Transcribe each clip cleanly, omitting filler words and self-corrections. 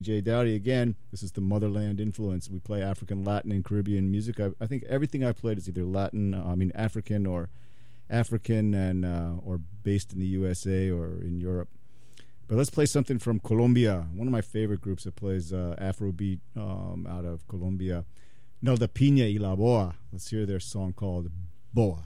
J. Dowdy again. This is the motherland influence. We play African, Latin, and Caribbean music. I think everything I played is either Latin, African, or African, and or based in the USA or in Europe. But let's play something from Colombia. One of my favorite groups that plays Afrobeat out of Colombia, Nelda Pina y La Boa. Let's hear their song called Boa.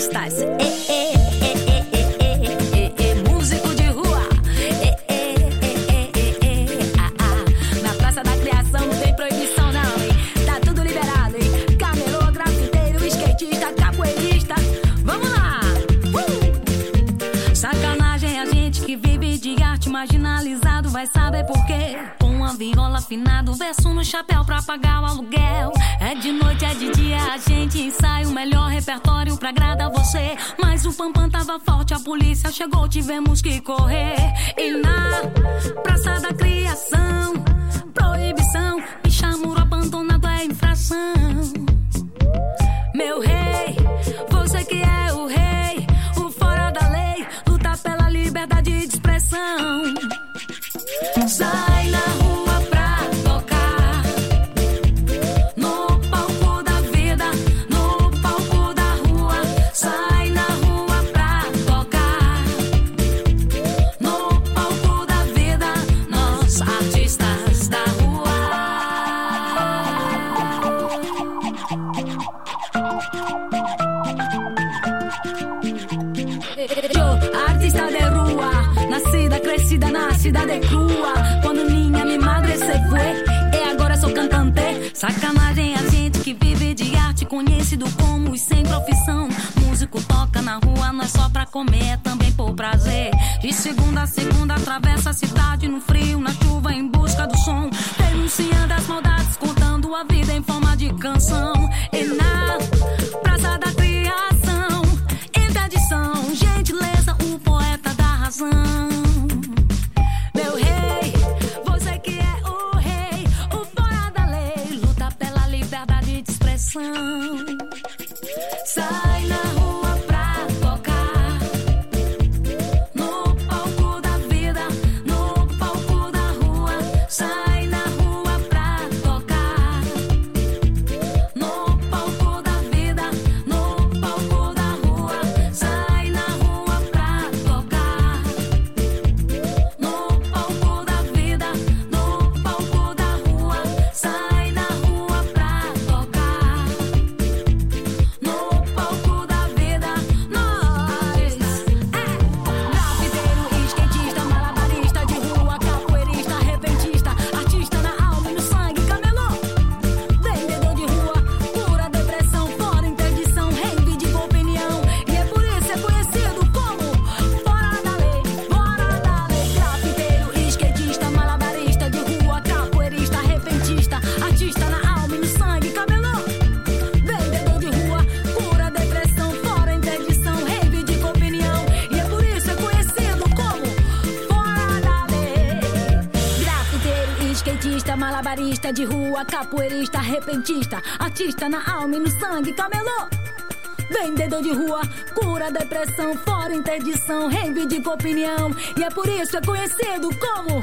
artistas, músico de rua, na Praça da Criação não tem proibição não, hein? Tá tudo liberado, hein? Camelô, grafiteiro, skatista, capoeirista, vamos lá! Sacanagem a gente que vive de arte, marginalizado vai saber por quê. Com a viola afinada, verso no chapéu pra pagar o aluguel. É de noite, é de dia, a gente ensaia o melhor repertório pra agradar você. Mas o pampam tava forte, a polícia chegou, tivemos que correr. E na Praça da Criação, proibição, bichamuro abandonado é infração. Meu rei, você que é o rei, o fora da lei, luta pela liberdade de expressão. Sai na rua pra tocar, no palco da vida, no palco da rua. Sai na rua pra tocar, no palco da vida, nós artistas da rua. Artista de rua, nascida, crescida na cidade crua. Quando minha mi madre se foi, e agora sou cantante. Sacanagem a gente que vive de arte, conhecido como os sem profissão. Músico toca na rua, não é só pra comer, é também por prazer. De segunda a segunda atravessa a cidade, no frio, na chuva, em busca do som. Denunciando as maldades, contando a vida em forma de canção. E na Praça da Criação, interdição, gentileza, o poeta da razão. Meu rei, você que é o rei, o fora da lei, luta pela liberdade de expressão. Sai na rua pra tocar, no palco da vida, no palco da rua. Sai na rua pra tocar, no palco da vida, no palco da rua. Sai na rua pra tocar, no palco da vida, no palco da rua. Sai na rua pra tocar, no palco da vida, nós. Grafiteiro, skatista, malabarista de rua, capoeirista, repentista, artista na alma e no sangue, camelô. Vendedor de rua, cura depressão, fora interdição, reivindica opinião. E é por isso é conhecido como fora da lei, fora da lei. Grafiteiro, skatista, malabarista de rua, capoeirista, repentista, artista na alma e no sangue, camelô. Vendedor de rua, cura depressão, fora interdição, reivindica opinião. E é por isso é conhecido como fora da lei. Grafiteiro, skatista, malabarista de rua, capoeirista, repentista, artista na alma e no sangue, camelô. Vendedor de rua, cura depressão, fora interdição, reivindica opinião. E é por isso é conhecido como...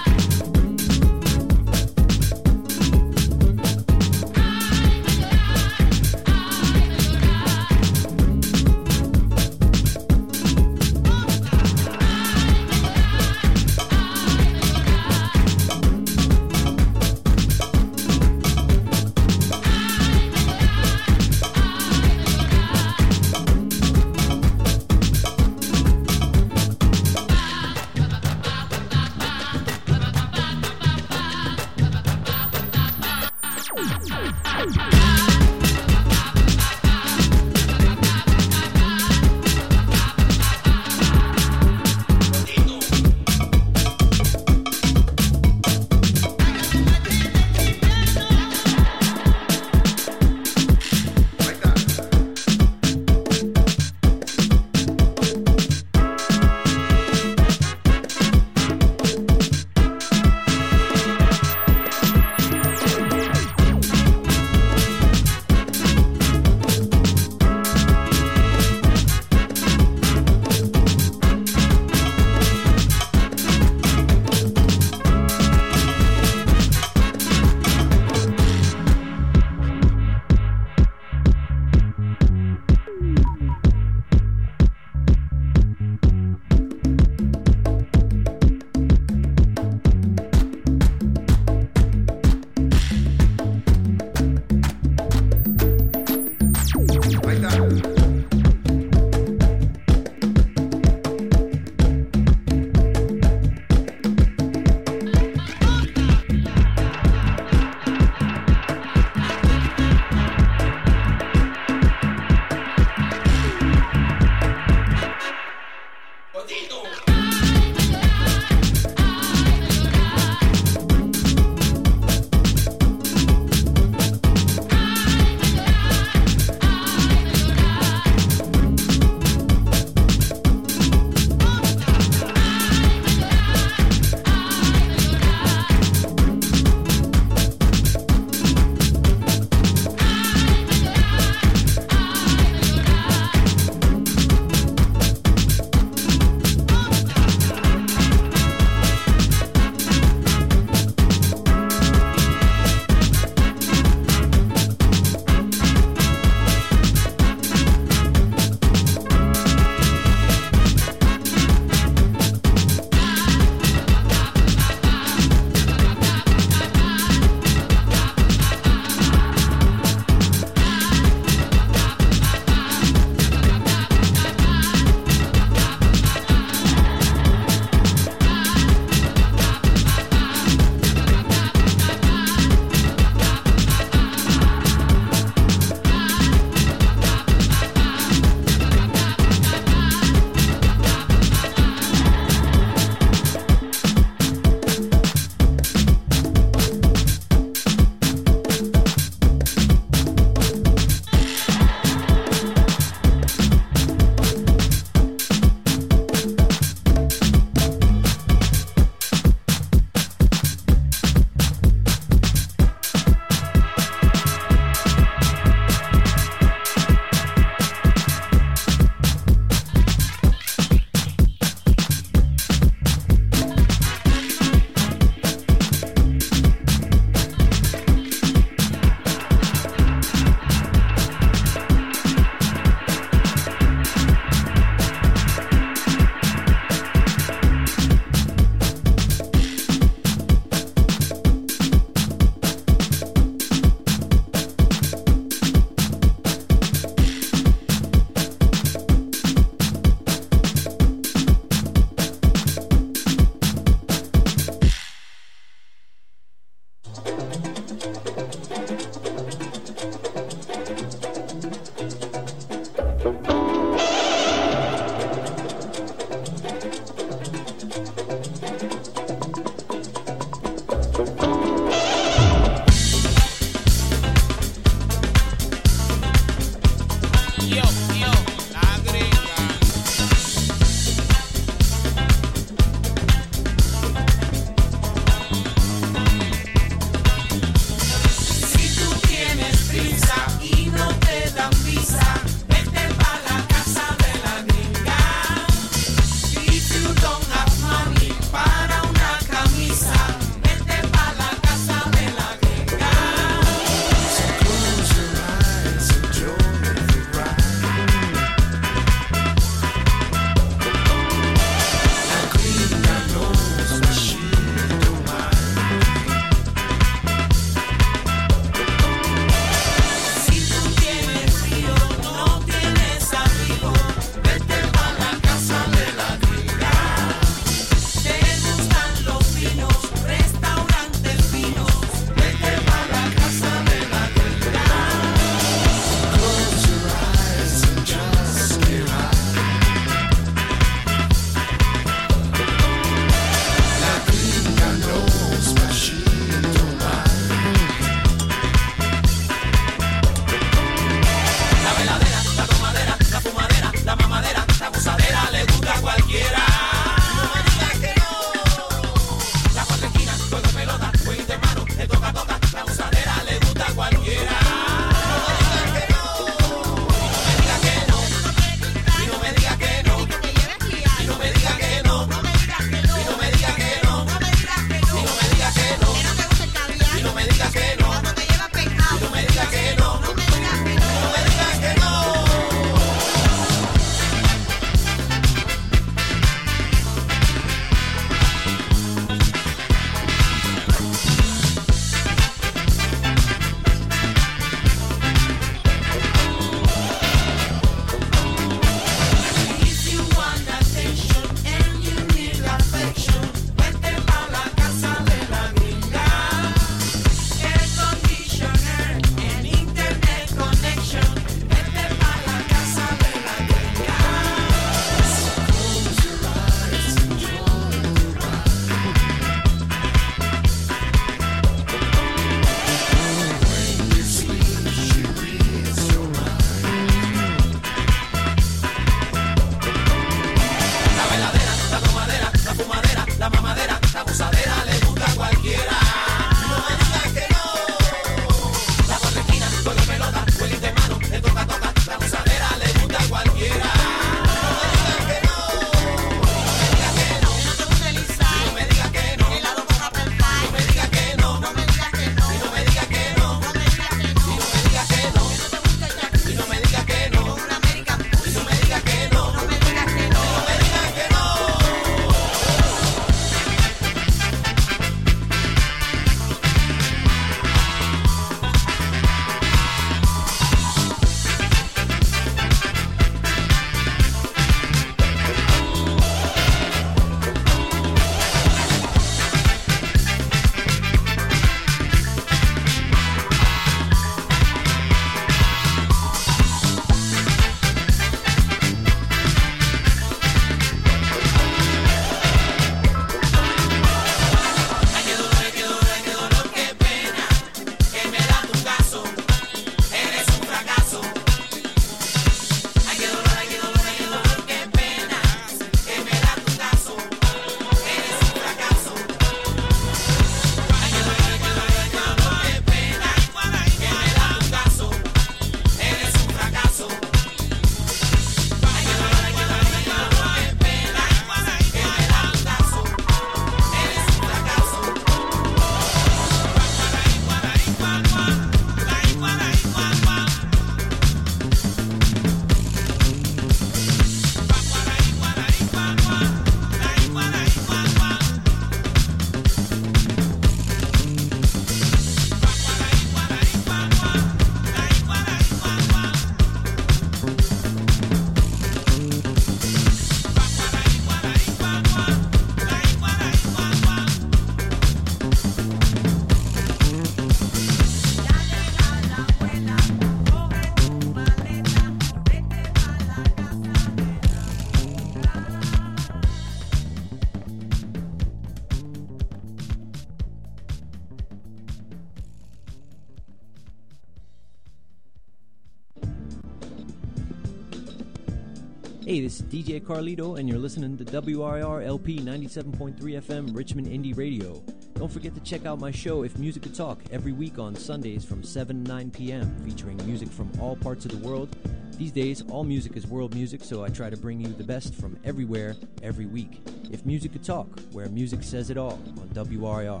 Hey, this is DJ Carlito, and you're listening to WRIR LP 97.3 FM Richmond Indie Radio. Don't forget to check out my show, If Music Could Talk, every week on Sundays from 7 to 9 p.m., featuring music from all parts of the world. These days, all music is world music, so I try to bring you the best from everywhere, every week. If Music Could Talk, where music says it all, on WRIR.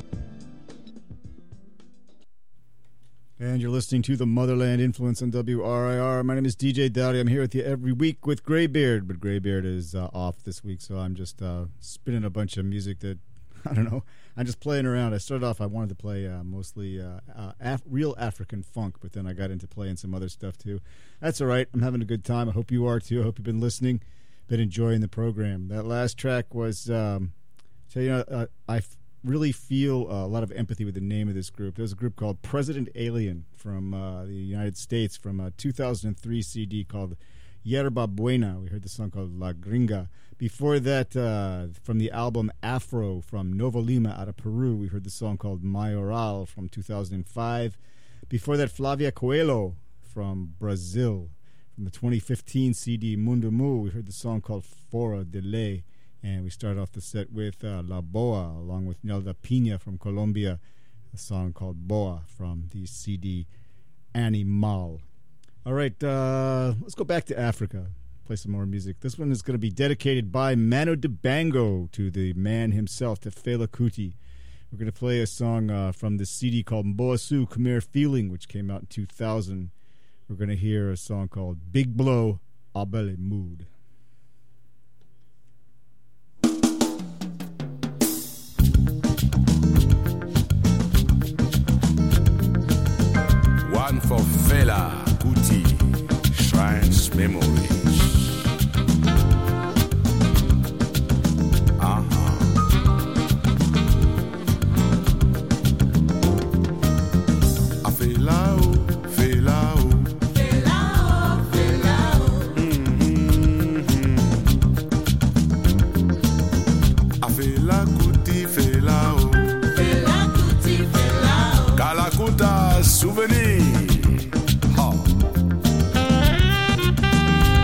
And you're listening to the Motherland Influence on WRIR. My name is DJ Dowdy. I'm here with you every week with Graybeard, but Graybeard is off this week, so I'm just spinning a bunch of music that, I don't know, I'm just playing around. I started off, I wanted to play mostly real African funk, but then I got into playing some other stuff too. That's all right. I'm having a good time. I hope you are too. I hope you've been listening, been enjoying the program. That last track was, I really feel a lot of empathy with the name of this group. There's a group called President Alien from the United States from a 2003 CD called Yerba Buena. We heard the song called La Gringa. Before that, from the album Afro from Nova Lima out of Peru, we heard the song called Mayoral from 2005. Before that, Flavia Coelho from Brazil. From the 2015 CD Mundo Mu, we heard the song called Fora de Lei. And we start off the set with La Boa, along with Nelda Pina from Colombia, a song called Boa from the CD Animal. All right, let's go back to Africa, play some more music. This one is going to be dedicated by Manu Dibango to the man himself, to Fela Kuti. We're going to play a song from the CD called Mboasu Khmer Feeling, which came out in 2000. We're going to hear a song called Big Blow, Abele Mood. One for Fela Kuti, Shrines Memories. Fela, Fela, Fela, Fela. Fela Kuti, Fela, Fela Kuti, Fela. Kalakuta souvenir.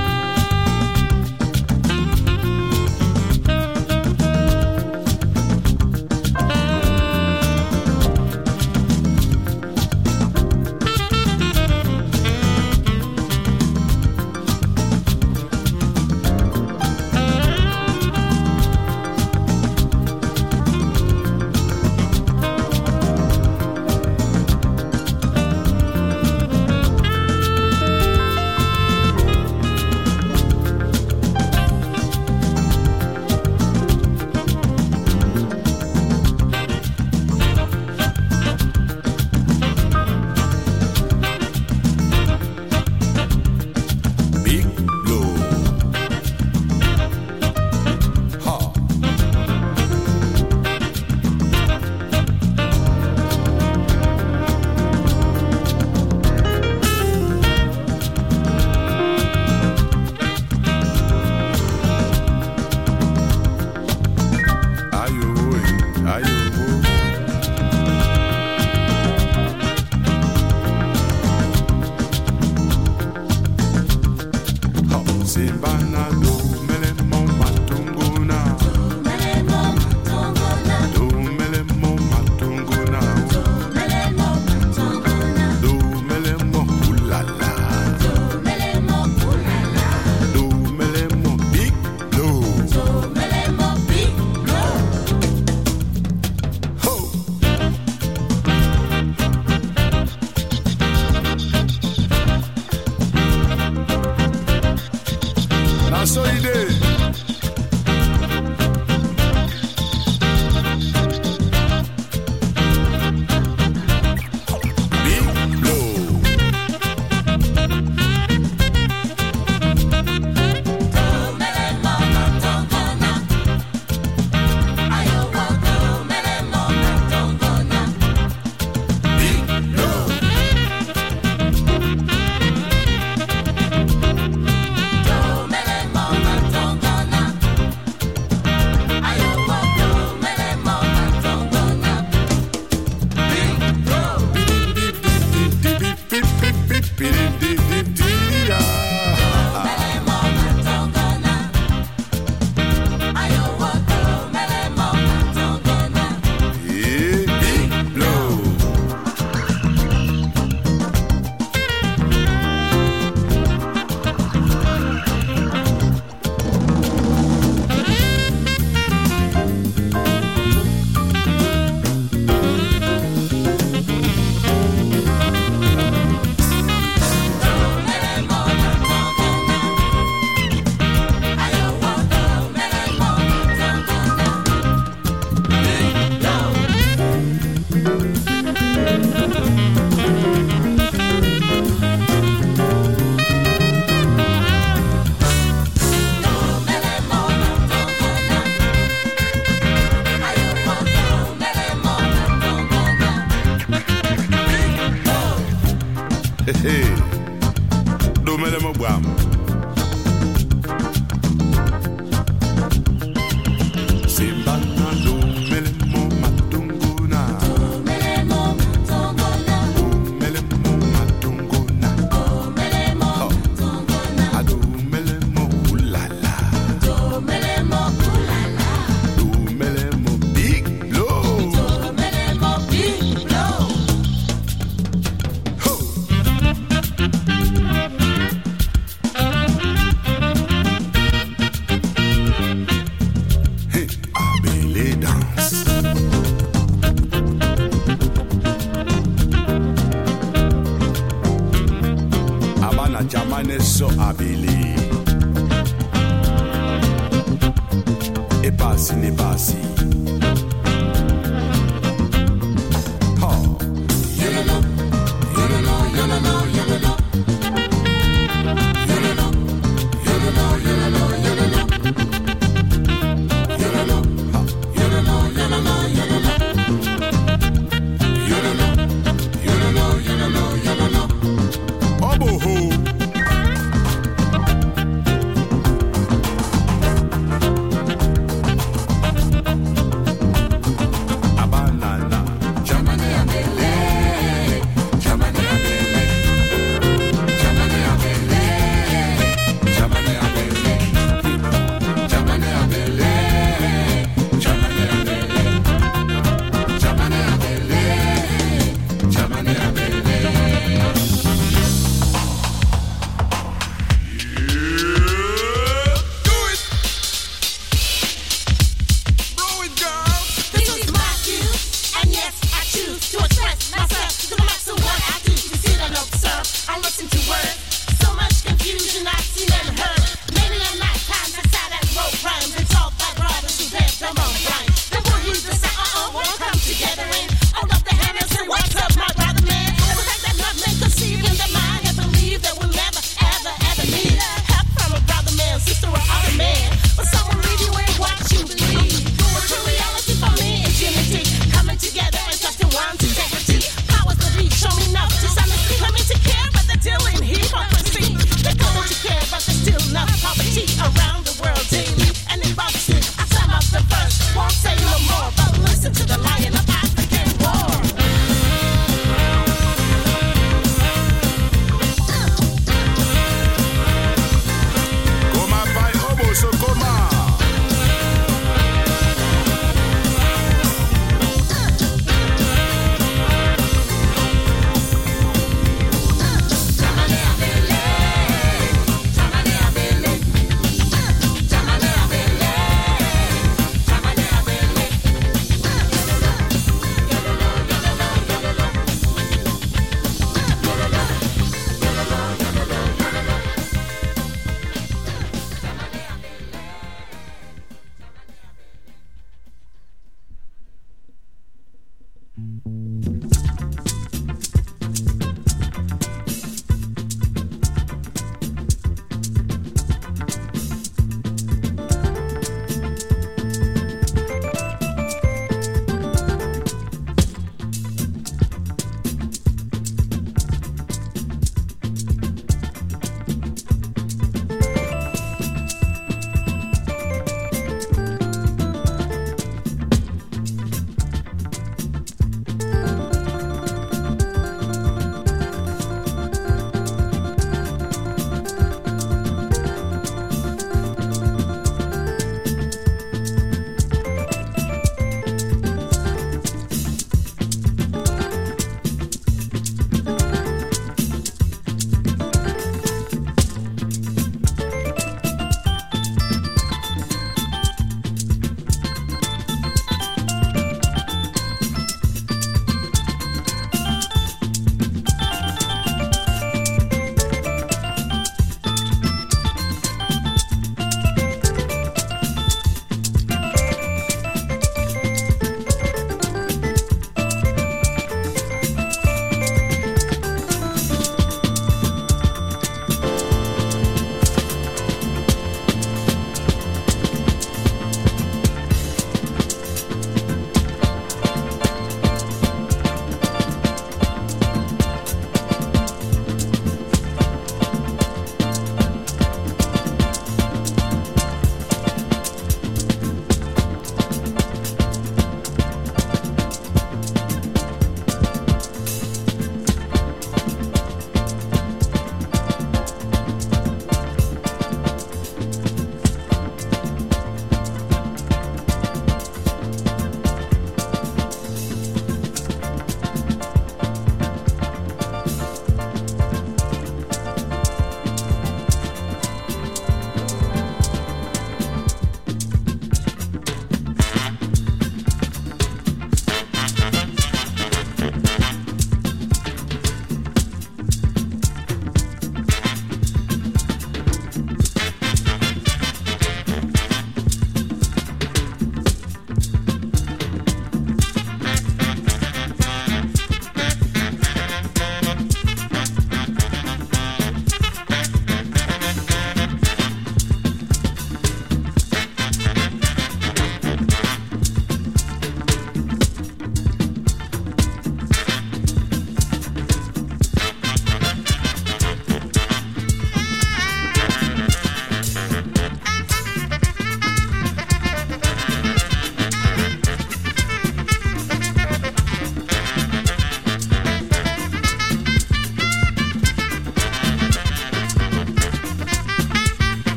si n'est pas si.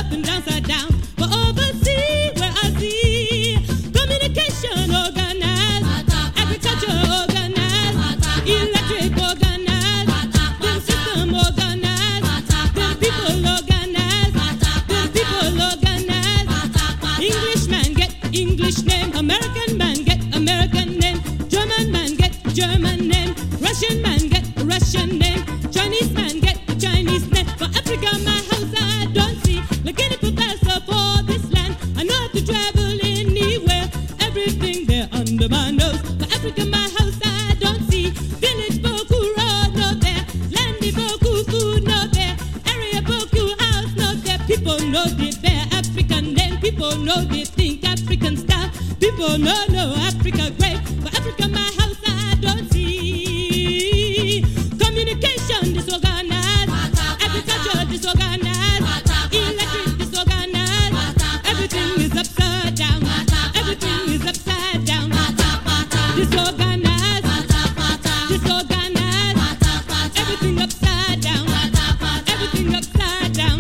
up and downside down. But overseas, where I see communication organized, agriculture organized, electric organized, the system organized, the people organized, the people organized. English man get English name, American man get American name, German man get German name, Russian man get Russian name, Chinese man get Chinese name. For Africa, my house I don't see like any professor for this land. I know how to travel anywhere, everything there under my nose. For Africa, my house I don't see village boku road no there, landy boku food no there, area boku house no there. People know they bear African name, people know they think African style, people know Africa great. For Africa, my house I don't see communication disorganized, agriculture disorganized, electric disorganized, everything is upside down, everything is upside down, disorganized, disorganized, everything upside down, everything upside down,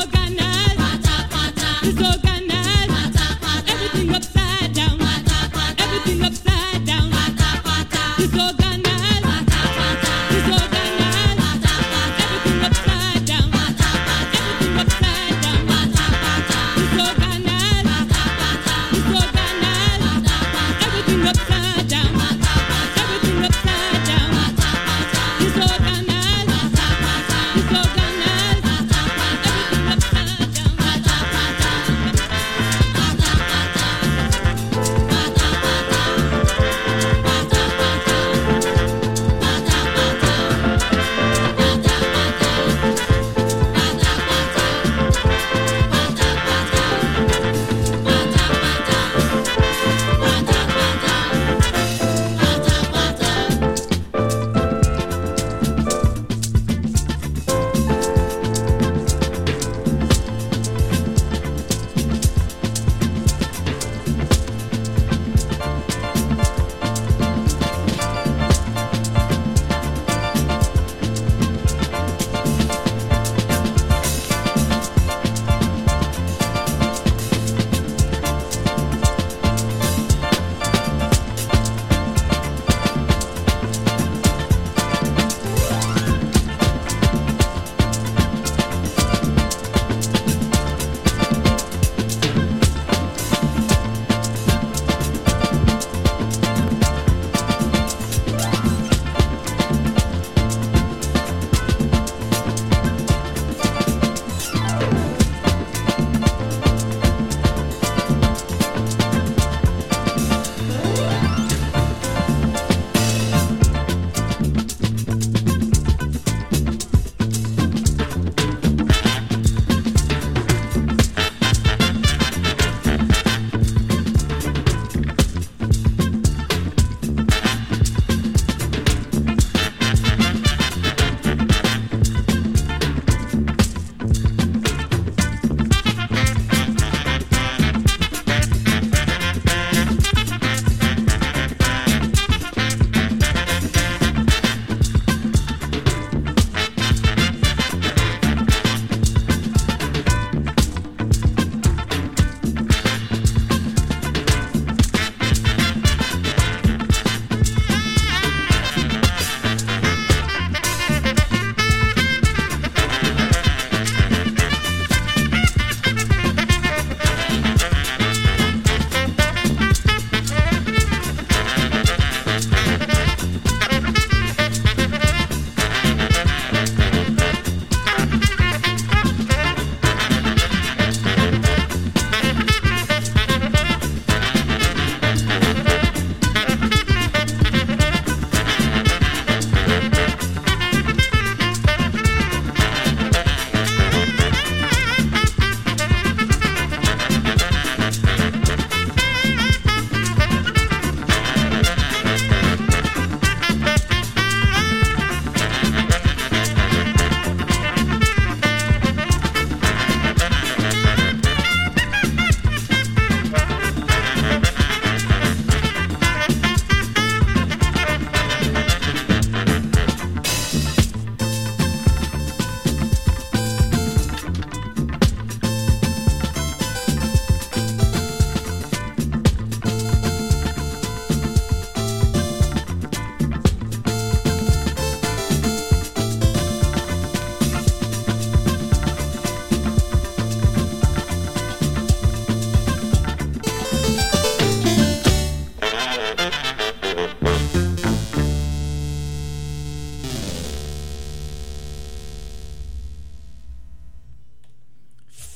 disorganized, disorganized, everything upside down,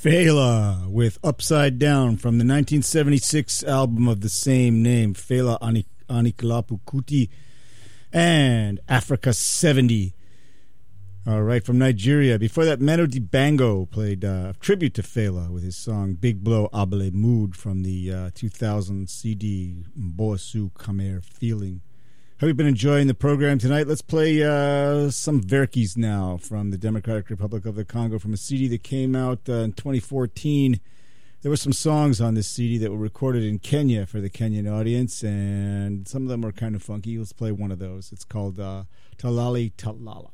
Fela with Upside Down from the 1976 album of the same name, Fela Anikulapo Kuti and Africa 70. All right, from Nigeria. Before that, Manu Dibango played tribute to Fela with his song Big Blow Abale Mood from the 2000 CD Mboasu Kamer Feeling. Have you been enjoying the program tonight? Let's play some Verkis now from the Democratic Republic of the Congo from a CD that came out in 2014. There were some songs on this CD that were recorded in Kenya for the Kenyan audience, and some of them are kind of funky. Let's play one of those. It's called Talali Talala.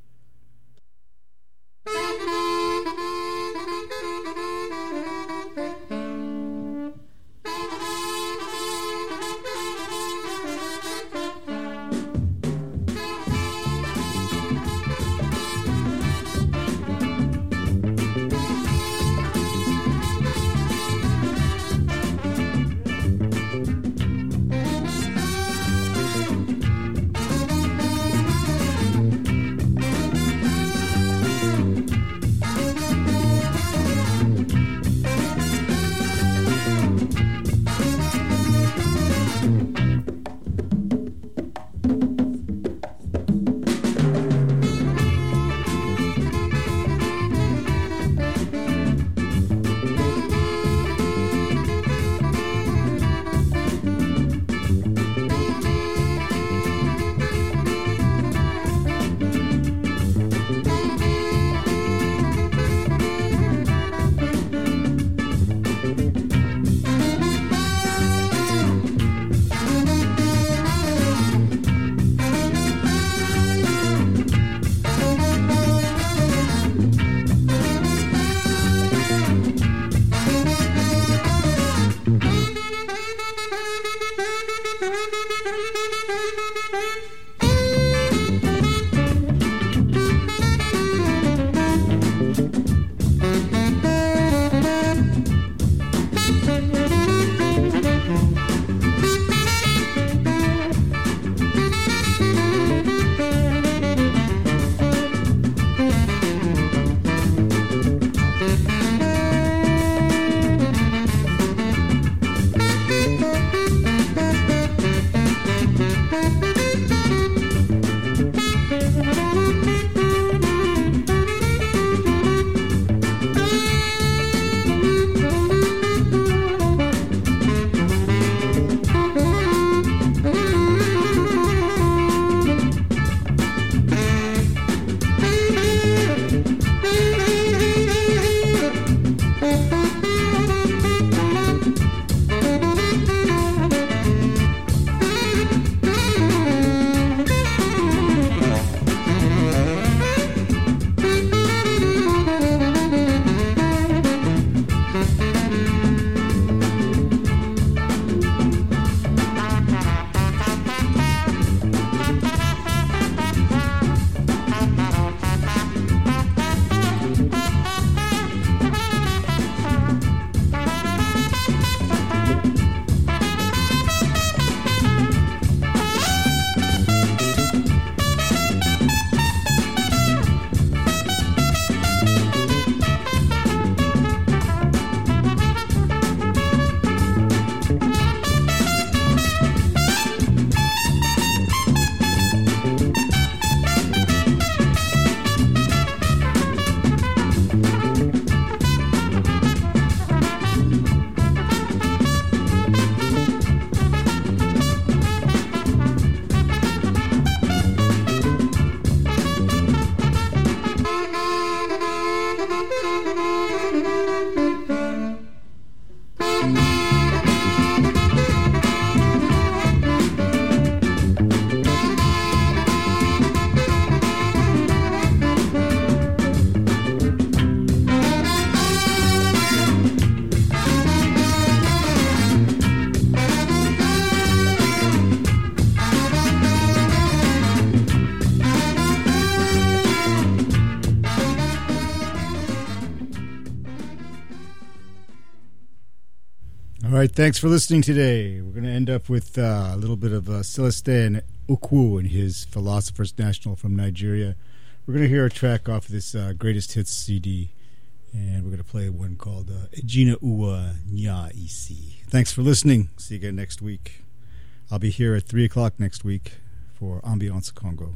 All right, thanks for listening today. We're going to end up with a little bit of Celestin Ukwu and his Philosophers National from Nigeria. We're going to hear a track off of this Greatest Hits CD, and we're going to play one called Ejina Uwa Nya Isi. Thanks for listening. See you again next week. I'll be here at 3 o'clock next week for Ambiance Congo.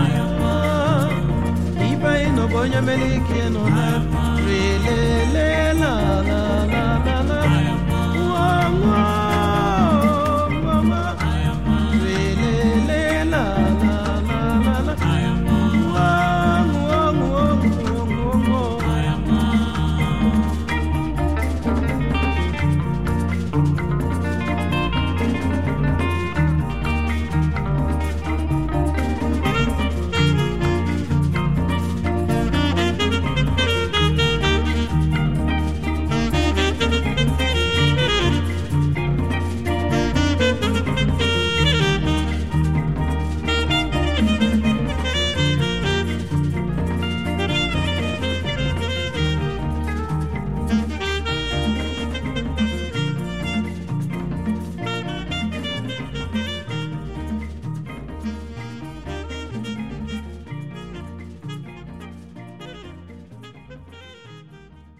Iba ino bonya meliki no na